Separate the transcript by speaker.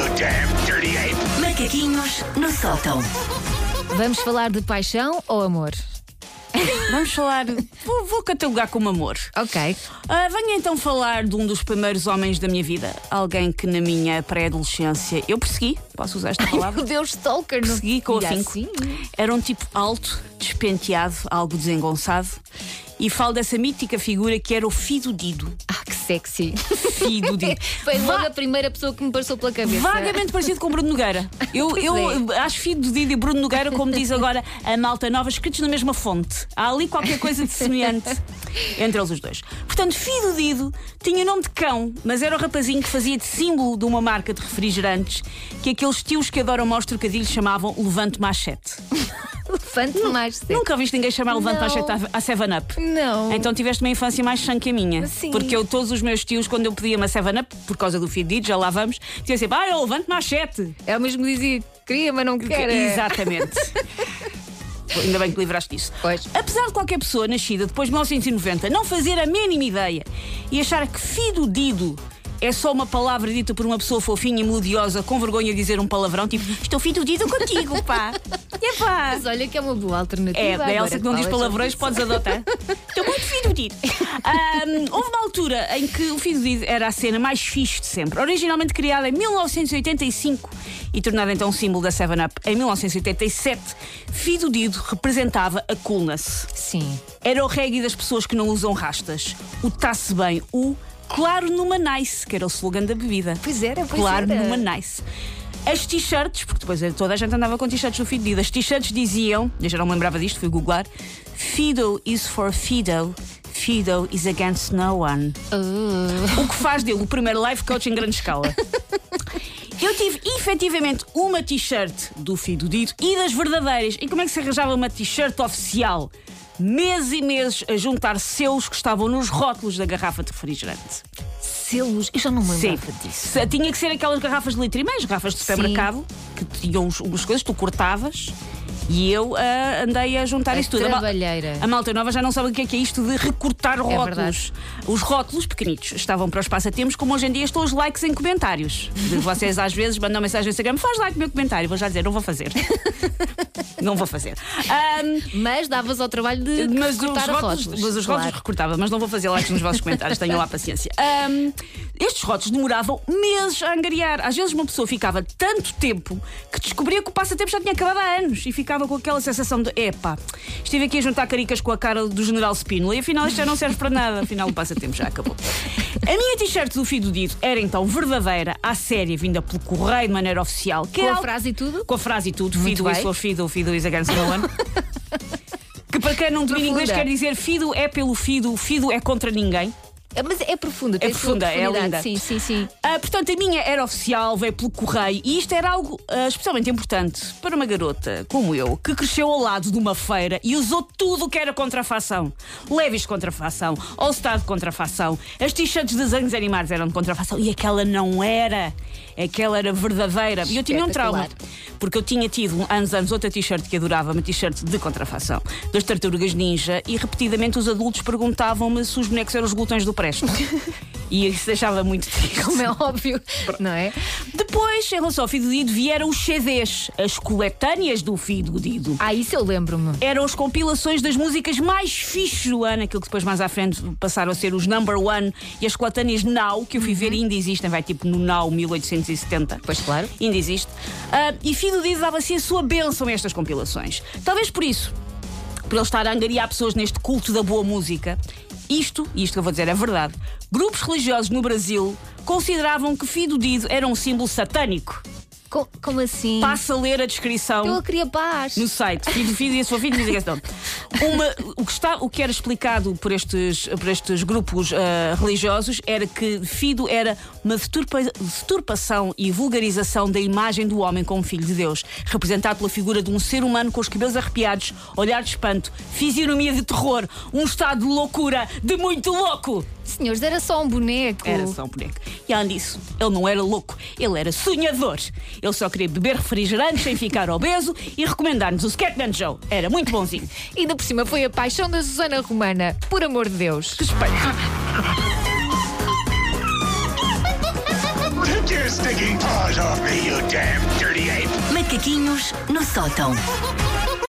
Speaker 1: damn dirty ape!
Speaker 2: Macaquinhos no sótão.
Speaker 3: Vamos falar de paixão ou amor?
Speaker 4: Vamos falar. Vou catalogar como amor.
Speaker 3: Ok.
Speaker 4: Venho então falar de um dos primeiros homens da minha vida. Alguém que na minha pré-adolescência eu persegui. Posso usar esta palavra?
Speaker 3: Meu Deus, stalker.
Speaker 4: Persegui com afinco.
Speaker 3: Assim?
Speaker 4: Era um tipo alto, despenteado, algo desengonçado. E falo dessa mítica figura que era o Fido Dido.
Speaker 3: Ah, que sexy.
Speaker 4: Fido Dido.
Speaker 3: Foi logo a primeira pessoa que me passou pela cabeça.
Speaker 4: Vagamente parecido com Bruno Nogueira. Eu acho Fido Dido e Bruno Nogueira, como diz agora a malta nova, escritos na mesma fonte. Há ali qualquer coisa de semelhante entre eles os dois. Portanto, Fido Dido tinha nome de cão, mas era o rapazinho que fazia de símbolo de uma marca de refrigerantes que aqueles tios que adoram maus trocadilhos chamavam Levante Machete.
Speaker 3: Elefante mais sexy.
Speaker 4: Nunca ouviste ninguém chamar Levante
Speaker 3: Não.
Speaker 4: Machete à 7-Up?
Speaker 3: Não.
Speaker 4: Então tiveste uma infância mais chã que a minha.
Speaker 3: Sim.
Speaker 4: Porque todos os meus tios, quando eu pedia uma 7-Up, por causa do Fido Dido, já lá vamos, diziam sempre: eu Levante Machete.
Speaker 3: É o mesmo que dizia, queria, mas não quer.
Speaker 4: Exatamente. Ainda bem que livraste disso.
Speaker 3: Pois.
Speaker 4: Apesar de qualquer pessoa nascida depois de 1990 não fazer a mínima ideia e achar que Fido Dido é só uma palavra dita por uma pessoa fofinha e melodiosa com vergonha de dizer um palavrão, tipo, estou Fido Dido contigo, pá. Epá.
Speaker 3: Mas olha que é uma boa alternativa.
Speaker 4: É, da
Speaker 3: agora
Speaker 4: Elsa que não diz
Speaker 3: falas
Speaker 4: palavrões,
Speaker 3: sobre
Speaker 4: podes adotar. Estou muito Fido Dido. Houve uma altura em que o Fido Dido era a cena mais fixe de sempre. Originalmente criada em 1985 e tornada então um símbolo da 7-Up em 1987, Fido Dido representava a coolness.
Speaker 3: isso. Sim.
Speaker 4: Era o reggae das pessoas que não usam rastas. O tá-se bem, o claro numa nice, que era o slogan da bebida.
Speaker 3: Pois era, pois
Speaker 4: Claro
Speaker 3: era.
Speaker 4: numa nice. As t-shirts, porque depois toda a gente andava com t-shirts do Fido Dido. As t-shirts diziam, eu já não me lembrava disto, fui googlar: Fido is for Fido, Fido is against no one. O que faz dele o primeiro life coach em grande escala. Eu tive efetivamente uma t-shirt do Fido Dido e das verdadeiras. E como é que se arranjava uma t-shirt oficial? Meses e meses a juntar selos que estavam nos rótulos da garrafa de refrigerante.
Speaker 3: Selos, eu já não me lembrava disso.
Speaker 4: Tinha que ser aquelas garrafas de litro e meio, garrafas de supermercado, que tinham umas coisas, tu cortavas. E eu andei a juntar isso tudo.
Speaker 3: Trabalheira.
Speaker 4: A malta nova já não sabe o que é isto de recortar rótulos.
Speaker 3: verdade.
Speaker 4: Os rótulos pequenitos estavam para os passatempos, como hoje em dia estão os likes em comentários. Vocês às vezes mandam mensagem no Instagram: faz like no meu comentário. Vou já dizer: não vou fazer. Não vou fazer.
Speaker 3: Mas davas ao trabalho de recortar rótulos.
Speaker 4: Mas os rótulos recortava, mas não vou fazer likes nos vossos comentários, tenham lá paciência. Estes rótulos demoravam meses a angariar. Às vezes uma pessoa ficava tanto tempo que descobria que o passatempo já tinha acabado há anos e ficava com aquela sensação de: epá, estive aqui a juntar caricas com a cara do General Spínola e afinal isto já não serve para nada, afinal o passatempo já acabou. A minha t-shirt do Fido Dido era então verdadeira, à séria, vinda pelo correio de maneira oficial. Que
Speaker 3: Com
Speaker 4: era
Speaker 3: a frase e tudo?
Speaker 4: Com a frase e tudo:
Speaker 3: Muito
Speaker 4: Fido
Speaker 3: bem.
Speaker 4: is for Fido, Fido is against no one. Que para quem não domina inglês quer dizer: Fido é pelo Fido, Fido é contra ninguém.
Speaker 3: Mas é profunda, tem
Speaker 4: profunda,
Speaker 3: sua
Speaker 4: é
Speaker 3: profundidade.
Speaker 4: linda.
Speaker 3: Sim.
Speaker 4: Portanto, a minha era oficial, veio pelo correio e isto era algo especialmente importante para uma garota como eu, que cresceu ao lado de uma feira e usou tudo o que era contrafação. Levis de contrafação, All-Star de contrafação, as t-shirts de desenhos animados eram de contrafação e aquela não era. Aquela era verdadeira. E eu tinha um trauma, porque eu tinha tido anos outra t-shirt que adorava, uma t-shirt de contrafação das Tartarugas Ninja, e repetidamente os adultos perguntavam-me se os bonecos eram os glutões do Presto. E isso deixava muito triste.
Speaker 3: Como é óbvio, não é?
Speaker 4: Depois, em relação ao Fido Dido, vieram os CDs, as coletâneas do Fido Dido.
Speaker 3: Isso eu lembro-me.
Speaker 4: Eram as compilações das músicas mais fixes do ano, aquilo que depois mais à frente passaram a ser os number one, e as coletâneas Now, que eu fui ver, ainda existem, vai tipo no Now 1870.
Speaker 3: Pois claro.
Speaker 4: Ainda existe. E Fido Dido dava assim a sua bênção a estas compilações. Talvez por isso, por ele estar a angariar pessoas neste culto da boa música. Isto que eu vou dizer é verdade. Grupos religiosos no Brasil consideravam que Fido Dido era um símbolo satânico.
Speaker 3: Como assim?
Speaker 4: Passa a ler a descrição
Speaker 3: Eu queria paz.
Speaker 4: no site. Fido e a sua filha dizem que o que era explicado por estes grupos religiosos era que Fido era uma deturpação e vulgarização da imagem do homem como filho de Deus, representado pela figura de um ser humano com os cabelos arrepiados, olhar de espanto, fisionomia de terror, um estado de loucura, de muito louco.
Speaker 3: Senhores, era só um boneco.
Speaker 4: Era só um boneco. E além disso, ele não era louco, ele era sonhador. Ele só queria beber refrigerantes sem ficar obeso e recomendar-nos o Scatman Joe. Era muito bonzinho.
Speaker 3: E ainda por cima foi a paixão da Susana Romana. Por amor de Deus.
Speaker 4: Respeito.
Speaker 1: Take your your stinking paws off me, you damn dirty ape!
Speaker 2: Macaquinhos no sótão.